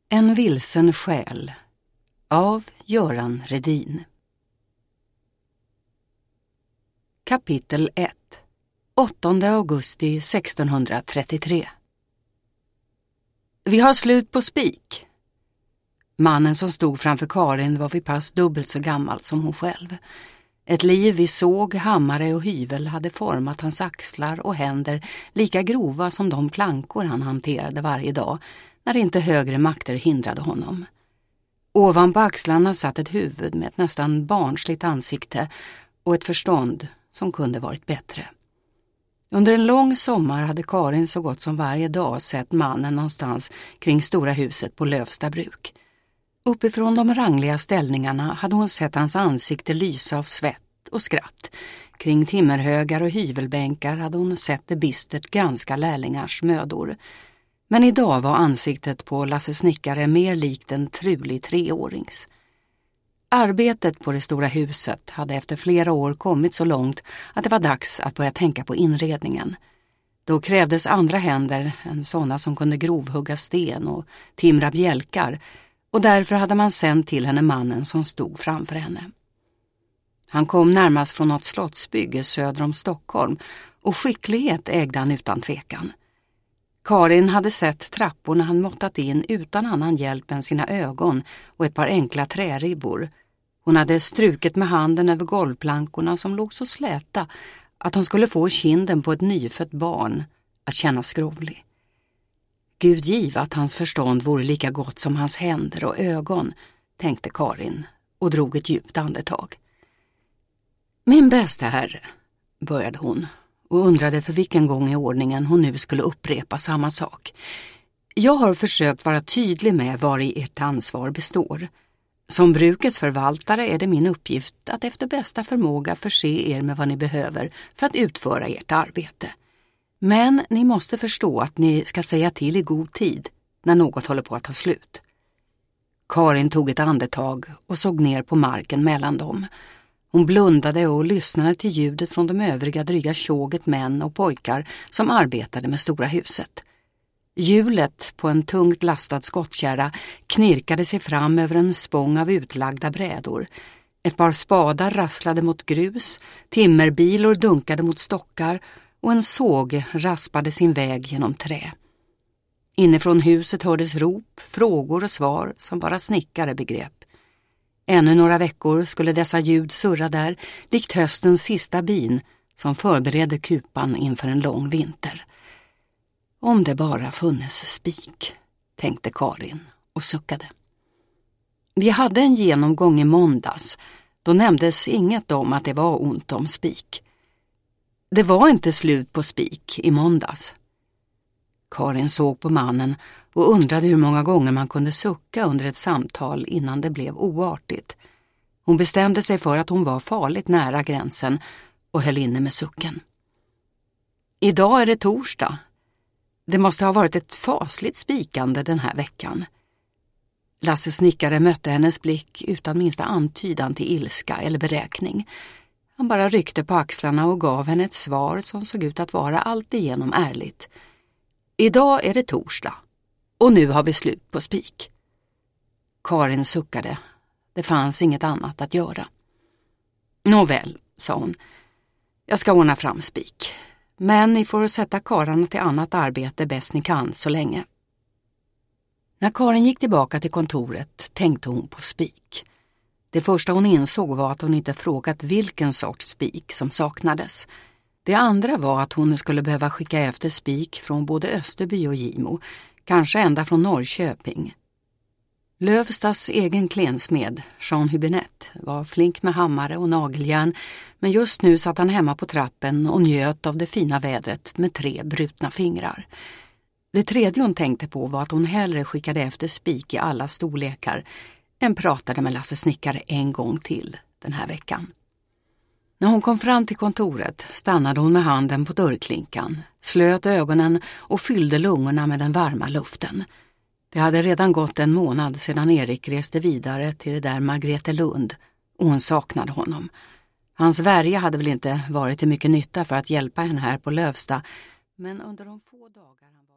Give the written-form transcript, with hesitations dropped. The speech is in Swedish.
En vilsen själ av Göran Redin. Kapitel 1. 8 augusti 1633. Vi har slut på spik. Mannen som stod framför Karin var vid pass dubbelt så gammal som hon själv. Ett liv i såg, hammare och hyvel hade format hans axlar och händer lika grova som de plankor han hanterade varje dag när inte högre makter hindrade honom. Ovanpå axlarna satt ett huvud med ett nästan barnsligt ansikte och ett förstånd som kunde varit bättre. Under en lång sommar hade Karin så gott som varje dag sett mannen någonstans kring stora huset på Lövsta bruk. Uppifrån de rangliga ställningarna hade hon sett hans ansikte lysa av svett och skratt. Kring timmerhögar och hyvelbänkar hade hon sett det bistert granska lärlingars mödor. Men idag var ansiktet på Lasse Snickare mer likt en trulig 3-årings. Arbetet på det stora huset hade efter flera år kommit så långt att det var dags att börja tänka på inredningen. Då krävdes andra händer än sådana som kunde grovhugga sten och timra bjälkar, och därför hade man sänt till henne mannen som stod framför henne. Han kom närmast från något slottsbygge söder om Stockholm, och skicklighet ägde han utan tvekan. Karin hade sett trapporna han måttat in utan annan hjälp än sina ögon och ett par enkla träribbor. Hon hade strukit med handen över golvplankorna som låg så släta att hon skulle få kinden på ett nyfött barn att känna skrovlig. Gud giv att hans förstånd vore lika gott som hans händer och ögon, tänkte Karin och drog ett djupt andetag. Min bästa herre, började hon och undrade för vilken gång i ordningen hon nu skulle upprepa samma sak. Jag har försökt vara tydlig med var i ert ansvar består. Som brukets förvaltare är det min uppgift att efter bästa förmåga förse er med vad ni behöver för att utföra ert arbete. Men ni måste förstå att ni ska säga till i god tid när något håller på att ta slut. Karin tog ett andetag och såg ner på marken mellan dem. Hon blundade och lyssnade till ljudet från de övriga dryga tjoget män och pojkar som arbetade med stora huset. Hjulet på en tungt lastad skottkärra knirkade sig fram över en spång av utlagda brädor. Ett par spadar rasslade mot grus, timmerbilor dunkade mot stockar och en såg raspade sin väg genom trä. Inifrån huset hördes rop, frågor och svar som bara snickare begrep. Ännu några veckor skulle dessa ljud surra där, likt höstens sista bin som förbereder kupan inför en lång vinter. Om det bara funnes spik, tänkte Karin och suckade. Vi hade en genomgång i måndags. Då nämndes inget om att det var ont om spik. Det var inte slut på spik i måndags. Karin såg på mannen och undrade hur många gånger man kunde sucka under ett samtal innan det blev oartigt. Hon bestämde sig för att hon var farligt nära gränsen och höll inne med sucken. Idag är det torsdag. Det måste ha varit ett fasligt spikande den här veckan. Lasse Snickare mötte hennes blick utan minsta antydan till ilska eller beräkning. Han bara ryckte på axlarna och gav henne ett svar som såg ut att vara alltigenom ärligt. Idag är det torsdag och nu har vi slut på spik. Karin suckade. Det fanns inget annat att göra. Nåväl, sa hon. Jag ska ordna fram spik. Men ni får sätta karlarna till annat arbete bäst ni kan så länge. När Karin gick tillbaka till kontoret tänkte hon på spik. Det första hon insåg var att hon inte frågat vilken sorts spik som saknades. Det andra var att hon skulle behöva skicka efter spik från både Österby och Gimo, kanske ända från Norrköping. Lövstas egen klensmed, Jean Hubinett, var flink med hammare och nageljärn, men just nu satt han hemma på trappen och njöt av det fina vädret med 3 brutna fingrar. Det tredje hon tänkte på var att hon hellre skickade efter spik i alla storlekar än pratade med Lasse Snickare en gång till den här veckan. När hon kom fram till kontoret stannade hon med handen på dörrklinkan, slöt ögonen och fyllde lungorna med den varma luften. Det hade redan gått en månad sedan Erik reste vidare till det där Margretelund och hon saknade honom. Hans värja hade väl inte varit till mycket nytta för att hjälpa henne här på Lövsta, men under de få dagar han var